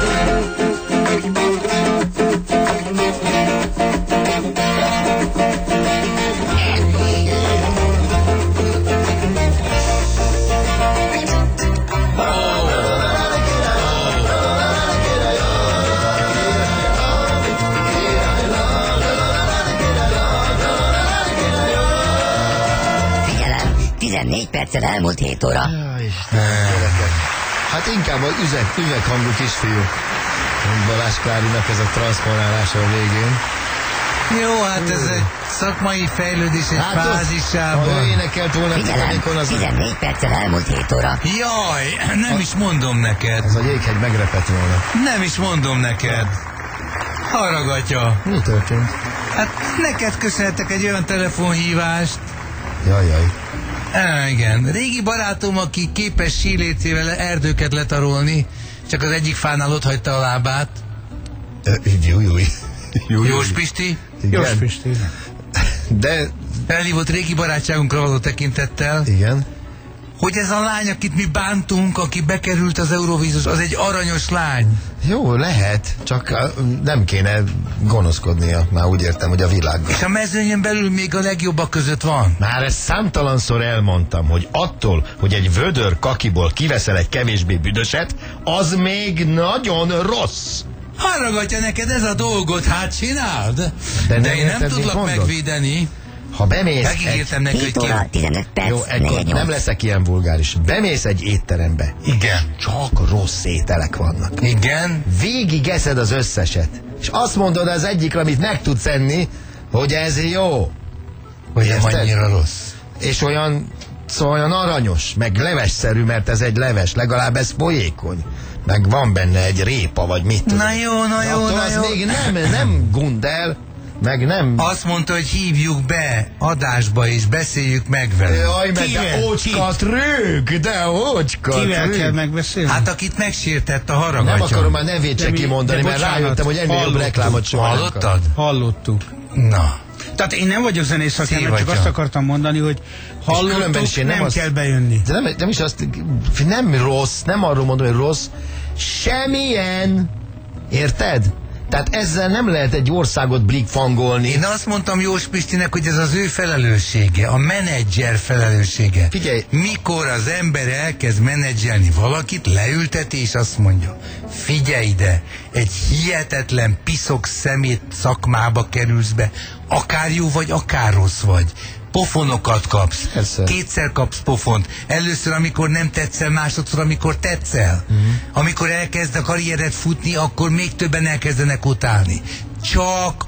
Figyelem, 14 perccel elmúlt 7 óra. Ja, Istenem, gyerekek. Hát inkább az üveghangú kisfiú. Balázs Klárinak ez a transzponálása a végén. Jó, hát ez egy szakmai fejlődés egy fázisában. Ha ő énekelt volna, Figyelem, 14 perccel elmúlt 7 óra. Jaj, nem is mondom neked. Ez a jéghegy megrepett volna. Nem is mondom neked. Haragatja. Mi történt? Hát neked köszönhetek egy olyan telefonhívást. Jaj. Igen. Régi barátom, aki képes sílécével erdőket letarolni, csak az egyik fánál ott hagyta a lábát. Júj. Jós Pisti? Jós Pisti. De... Elhívott régi barátságunkra való tekintettel. Igen. Hogy ez a lány, akit mi bántunk, aki bekerült az Eurovízus, az egy aranyos lány. Jó, lehet, csak nem kéne gonoszkodnia, már úgy értem, hogy a világban. És a mezőnyön belül még a legjobbak között van. Már ezt számtalanszor elmondtam, hogy attól, hogy egy vödör kakiból kiveszel egy kevésbé büdöset, az még nagyon rossz. Harragatja neked ez a dolgot, hát csináld. De én nem tudlak megvédeni. Ha bemész... Megígértem neki, hogy 7 óra, 15 perc, Jó, ekkor nem leszek ilyen vulgáris. Bemész egy étterembe. Igen. Csak rossz ételek vannak. Igen. Végig eszed az összeset. És azt mondod az egyikre, amit meg tudsz enni, hogy ez jó. Hogy nem annyira rossz. És olyan, szóval olyan aranyos, meg levesszerű, mert ez egy leves, legalább ez folyékony. Meg van benne egy répa, vagy mit tudom. Na jó. Az még nem gundel, meg nem... Azt mondta, hogy hívjuk be adásba és beszéljük meg vele. Jaj, mert de ócskat rög, de ócskat Kivel rög. kell megbeszélni? Hát akit megsértett a haragatja. Nem akarom már nevét se kimondani, mert bocsánat, rájöttem, hogy ennél jobb reklámot soha nem Hallottad? kaptam. Hallottuk. Na. Tehát én nem vagyok zenész szakember, csak Szívatja. azt akartam mondani, hogy különben is én hallottuk, nem azt- kell bejönni. De nem is azt, nem rossz, nem arról mondom, hogy rossz, semmilyen. Érted? Tehát ezzel nem lehet egy országot blikfangolni. Én azt mondtam Jós Pistinek, hogy ez az ő felelőssége, a menedzser felelőssége. Figyelj. Mikor az ember elkezd menedzselni valakit, leülteti és azt mondja, figyelj ide, egy hihetetlen piszok szemét szakmába kerülsz be, akár jó vagy, akár rossz vagy. Pofonokat kapsz. Persze. Kétszer kapsz pofont. Először, amikor nem tetszel, másodszor, amikor tetszel. Amikor elkezd a karriered futni, akkor még többen elkezdenek utálni. Csak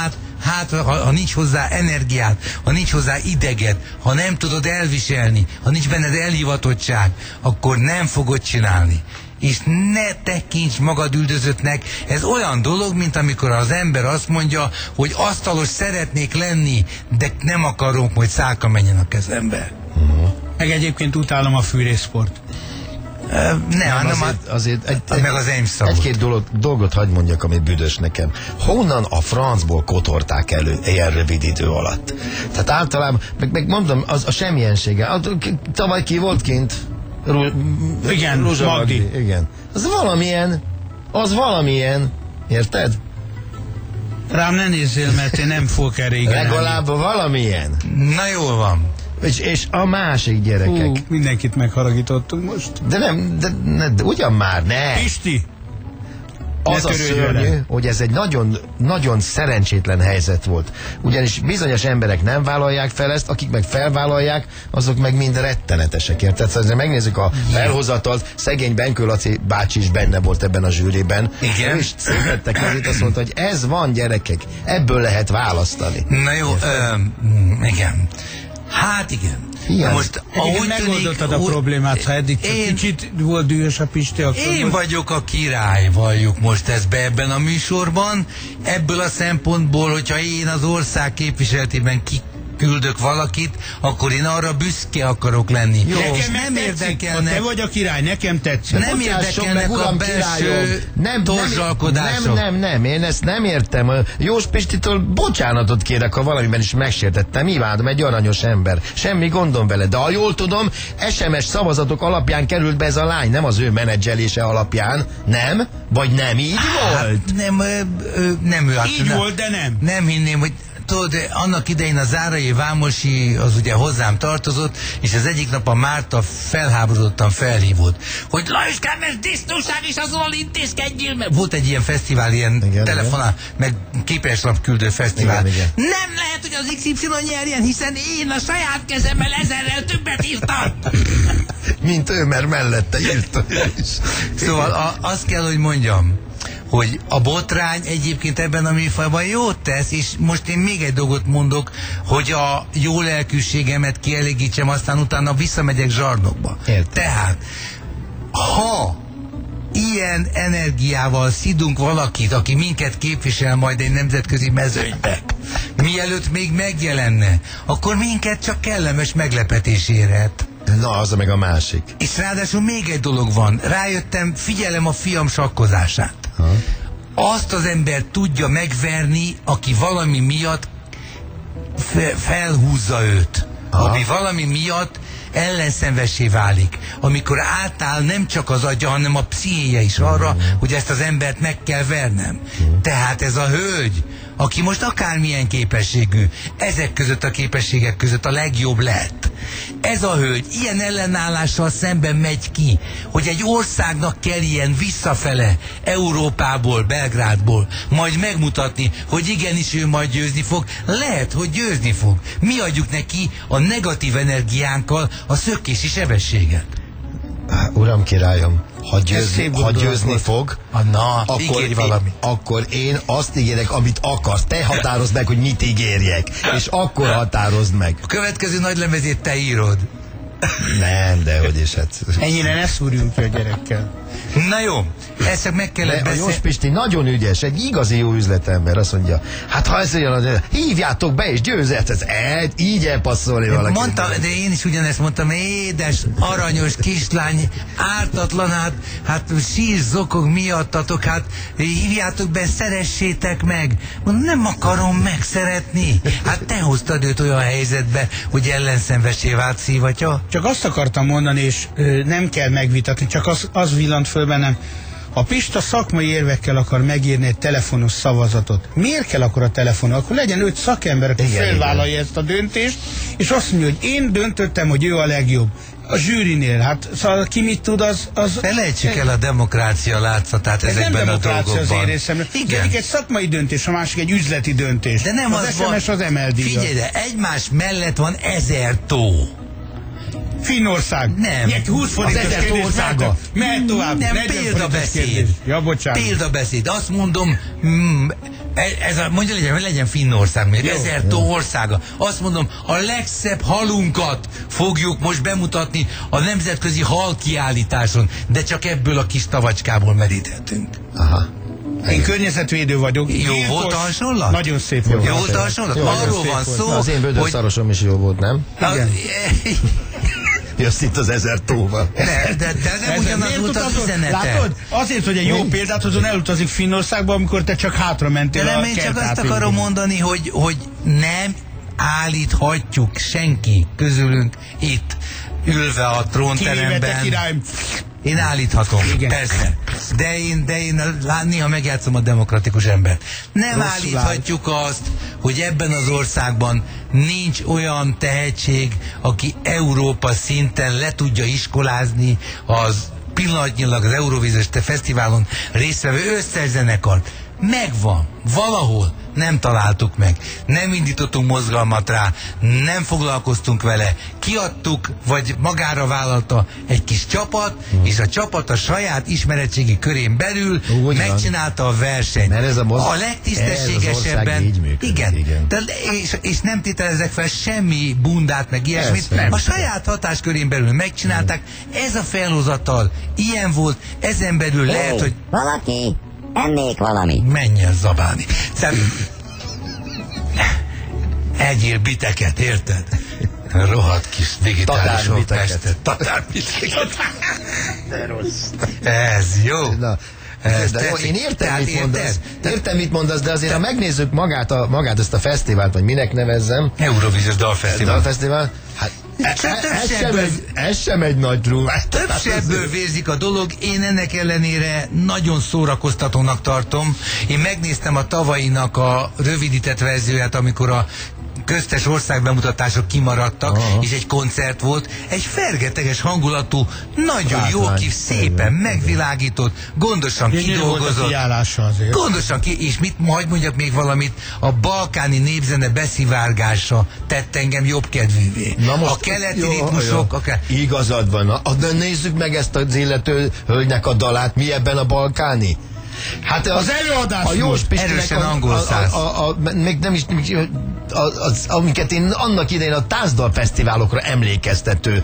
ha nincs hozzá energiád, ha nincs hozzá ideged, ha nem tudod elviselni, ha nincs benned elhivatottság, akkor nem fogod csinálni. És ne tekints magad üldözöttnek. Ez olyan dolog, mint amikor az ember azt mondja, hogy asztalos szeretnék lenni, de nem akarom, hogy szálka menjen a kezembe. Meg egyébként utálom a fűrészport. Nem, azért meg az eimszagot. egy-két dolgot hagy mondjak, ami büdös nekem. Honnan a francból kotorták elő ilyen rövid idő alatt? Tehát általában, meg mondom, az a semmilyensége. Tavaly ki volt kint? Igen, Ruzsa Magdi. Igen. Az valamilyen. Érted? Rám ne nézzél, mert én nem fogok erre igen. Legalább valamilyen. Na jól van. És a másik gyerekek. Mindenkit megharagítottunk most. De ugyan már, ne! Pisti! Az a szörnyű, hogy ez egy nagyon, nagyon szerencsétlen helyzet volt. Ugyanis bizonyos emberek nem vállalják fel ezt, akik meg felvállalják, azok meg mind rettenetesek. Érted? Szóval, ha megnézzük a felhozatalt, szegény Benkő Laci bácsi is benne volt ebben a zsűriben. Igen. És szétette kezét, azt mondta, hogy ez van, gyerekek, ebből lehet választani. Na jó, igen. Hát igen. Igen. Most Ahogy megoldottad a problémát, ha eddig csak kicsit volt dühös a Pisti, akkor Én vagyok a király, valljuk most ezt be ebben a műsorban. Ebből a szempontból, hogyha én az ország képviseletében küldök valakit, akkor én arra büszke akarok lenni. Jó, és nekem nem érdekelnek. Te vagy a király, nekem tetszik. Nem érdekelnek a belső torzsalkodások. Nem, én ezt nem értem. Jós Pistitől bocsánatot kérek, ha valamiben is megsértettem. Imádom, egy aranyos ember. Semmi gondom vele. De ha jól tudom, SMS szavazatok alapján került be ez a lány, nem az ő menedzselése alapján. Nem? Vagy nem így volt? Nem ő. Így volt, de nem. Nem hinném, hogy tudod, annak idején a Zárai Vámosi az ugye hozzám tartozott, és az egyik nap a Márta felháborodottan felhívott, hogy Lajos Kámes disznóság is azonnal intézkedjél meg. Volt egy ilyen fesztivál, ilyen telefonál, meg képeslapküldő fesztivál. Igen. Nem lehet, hogy az XY nyerjen, hiszen én a saját kezemmel 1000-rel többet írtam. Mint ő, mert mellette írta. Szóval azt kell, hogy mondjam, hogy a botrány egyébként ebben a műfajban jót tesz, és most én még egy dolgot mondok, hogy a jó lelkűségemet kielégítsem, aztán utána visszamegyek zsarnokba. Értem. Tehát, ha ilyen energiával szidunk valakit, aki minket képvisel majd egy nemzetközi mezőnybe, mielőtt még megjelenne, akkor minket csak kellemes meglepetés érhet. Na, az meg a másik. És ráadásul még egy dolog van. Rájöttem, figyelem a fiam sakkozását. Azt az ember tudja megverni, aki valami miatt felhúzza őt. Ami valami miatt ellenszenvessé válik. Amikor átáll nem csak az agya, hanem a pszichéje is arra, hogy ezt az embert meg kell vernem. Tehát ez a hölgy, aki most akármilyen képességű, ezek között a képességek között a legjobb lett. Ez a hölgy ilyen ellenállással szemben megy ki, hogy egy országnak kell ilyen visszafele Európából, Belgrádból majd megmutatni, hogy igenis ő majd győzni fog. Lehet, hogy győzni fog. Mi adjuk neki a negatív energiánkkal a szökési sebességet. Uram királyom, ha győzni fog, akkor én azt ígérek, amit akarsz. Te határozd meg, hogy mit ígérjek. És akkor határozd meg. A következő nagylemezét te írod. Nem, dehogy is. Hát. Ennyire ne szúrjunk ki a gyerekkel. Na jó, ezt csak meg kellett beszélni. A Jós Pisti nagyon ügyes, egy igazi jó üzletember. Azt mondja, hát ha ez olyan, hívjátok be és győzhet, ez így elpasszolni valaki. Mondtam, de én is ugyanezt mondtam, édes, aranyos kislány, ártatlan, hát sír zokog miattatok, hát hívjátok be, szeressétek meg. Mondom, nem akarom megszeretni. Hát te hoztad őt olyan helyzetbe, hogy ellenszenvessé vált szívatja. Csak azt akartam mondani, és nem kell megvitatni, csak az villant föl bennem. A Pista szakmai érvekkel akar megírni egy telefonos szavazatot. Miért kell akkor a telefon? Akkor legyen 5 szakember, aki felvállalja ezt a döntést, és azt mondja, hogy én döntöttem, hogy ő a legjobb. A zsűrinél, hát szóval ki mit tud, az... Felejtsük el a demokrácia látszatát ezekben a dolgokban. Az én részemről. Igen. Egyik egy szakmai döntés, a másik egy üzleti döntés. De nem az SMS az emeldíja. Figyelj, de egymás mellett van 1000 tó. Finnország. Nem. 20 forintos az 1000 tó országa. Mehet tovább. Nem, példabeszéd. Ja, bocsánat. Példabeszéd. Azt mondom, mondja legyen Finnország, még 1000 tó országa. Azt mondom, a legszebb halunkat fogjuk most bemutatni a nemzetközi halkiállításon, de csak ebből a kis tavacskából meríthetünk. Aha. Én környezetvédő vagyok. Jó volt a hasonlat? Nagyon szép volt. Jó volt a hasonlat? Arról van szó, az én bödörszarosom is jó volt, nem? Igen. Jössz itt az 1000 tóval. De nem ugyanaz volt az üzenete. Látod? Azért, hogy egy jó példát hozon, elutazik Finnországba, amikor te csak hátra mentél de a nem, én csak azt akarom mondani, hogy nem állíthatjuk senki közülünk itt ülve a trónteremben. Én állíthatom, igen. Persze. De én néha megjátszom a demokratikus embert. Nem állíthatjuk azt, hogy ebben az országban nincs olyan tehetség, aki Európa szinten le tudja iskolázni az pillanatnyilag az Eurovíziós Fesztiválon résztvevő összes zenekart. Megvan. Valahol nem találtuk meg. Nem indítottunk mozgalmat rá, nem foglalkoztunk vele, kiadtuk, vagy magára vállalta egy kis csapat, és a csapat a saját ismeretségi körén belül megcsinálta a versenyt. A legtisztességesebben. Igen. És nem tételezek fel semmi bundát, meg ilyesmit. A saját hatáskörén belül megcsinálták. Ez a felhozatal ilyen volt, ezen belül lehet, hogy... Egyél biteket, érted? Rohadt kis digitális Pestet. Tatárbiteket. Ez jó. Na, de jó, én értem, mit mondasz. Értem, mit mondasz, de azért, ha megnézzük magát ezt a fesztivált, vagy minek nevezzem. Eurovíziós dalfesztivál. Hát ez sem egy nagy trú. Több sebből vérzik a dolog, én ennek ellenére nagyon szórakoztatónak tartom. Én megnéztem a tavalyinak a rövidített verzióját, amikor a köztes országbemutatások kimaradtak, és egy koncert volt, egy fergeteges hangulatú, nagyon jó szépen megvilágított, gondosan kidolgozott, gondosan és mit, majd mondjak még valamit, a balkáni népzene beszivárgása tett engem jobb kedvűvé. A keleti ritmusok... Igazad van, de nézzük meg ezt az illető hölgynek a dalát, mi ebben a balkáni? Hát az előadás a Jós erősen angol száz. Még nem is, amiket én annak idején a Tászdal fesztiválokra emlékeztető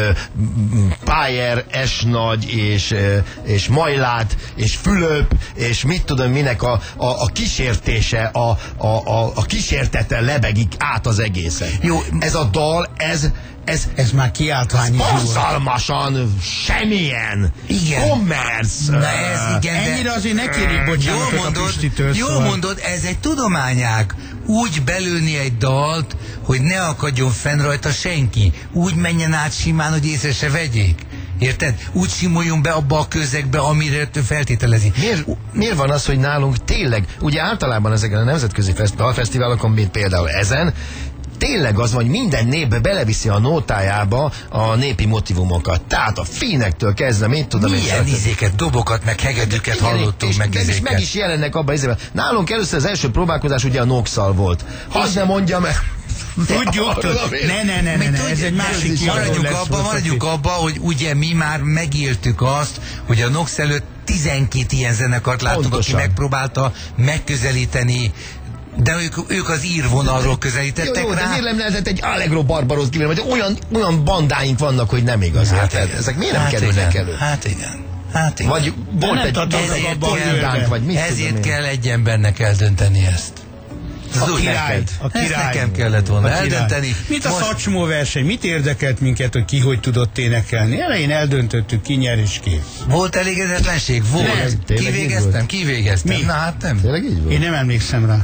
Pájer, Esnagy és Majlát és Fülöp és mit tudom minek a kísértése, a kísértete lebegik át az egészen. Jó. Ez a dal, ez már kiáltványi. Borzalmasan, semmilyen. Igen. Commerce. Na ez igen. Ennyire azért ne kérjük bocsánatot a Pistitől. Jól mondod, ez egy tudományág. Úgy belőni egy dalt, hogy ne akadjon fenn rajta senki. Úgy menjen át simán, hogy észre se vegyék. Érted? Úgy simuljon be abba a közegbe, amire feltételezi. Miért van az, hogy nálunk tényleg, ugye általában ezeken a nemzetközi dalfesztiválokon, mint például ezen, tényleg az van, hogy minden népbe beleviszi a nótájába a népi motivumokat. Tehát a fínektől kezdve, mit tudom én. Milyen izéket, dobokat, meg hegedűket hallottunk, meg izéket. Meg is jelennek abban izében. Nálunk először az első próbálkozás ugye a Noxal volt. Azt nem mondja meg. Tudjuk, ne, ez egy másik maradjuk abba, hogy ugye mi már megéltük azt, hogy a Nox előtt 12 ilyen zenekart láttunk, aki megpróbálta megközelíteni, de ők az írvonalról közelítettek jó, rá. De miért nem lehetett egy Allegro Barbarosz kivenni, vagy olyan bandáink vannak, hogy nem igaz. Ezek miért nem kerülnek elő? Hát igen. Vagy volt egy bandánk, vagy mit ezért kell egy embernek eldönteni ezt. A király. Ezt nekem kellett volna eldönteni. Mint a szacsmó verseny, mit érdekelt minket, hogy ki hogy tudott énekelni? Elején eldöntöttük, ki nyer és kész. Volt elégedetlenség? Volt. Kivégeztem. Mi? Na hát nem. Tényleg így volt? Én nem emlékszem rá.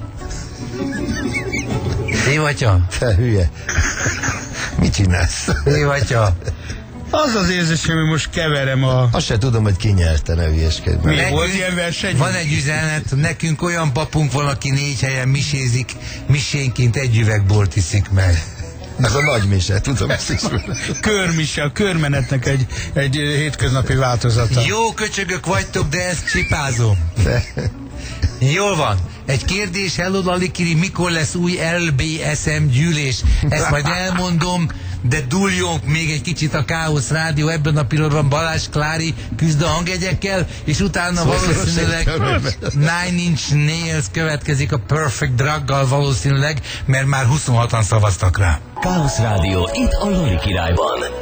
Évatya? Te hülye. Mit csinálsz? Évatya? Az az érzésem, hogy most keverem a... Azt se tudom, hogy ki nyerte, ne hülyeskedj. Mi volt ilyen verseny? Van egy üzenet, nekünk olyan papunk van, aki 4 helyen misézik, misénként egy üveg bort iszik meg. Ez a nagy mise, tudom ezt is. Körmise, a körmenetnek egy hétköznapi változata. Jó köcsögök vagytok, de ezt csipázom. Jól van. Egy kérdés, hello Lalikiri, mikor lesz új LBSM gyűlés? Ezt majd elmondom, de duljunk még egy kicsit a Káosz Rádió. Ebben a pillanatban Balázs Klári küzd a hangjegyekkel, és utána valószínűleg Nine Inch Nails következik a Perfect Druggal valószínűleg, mert már 26-an szavaztak rá. Káosz Rádió itt a Loli Királyban.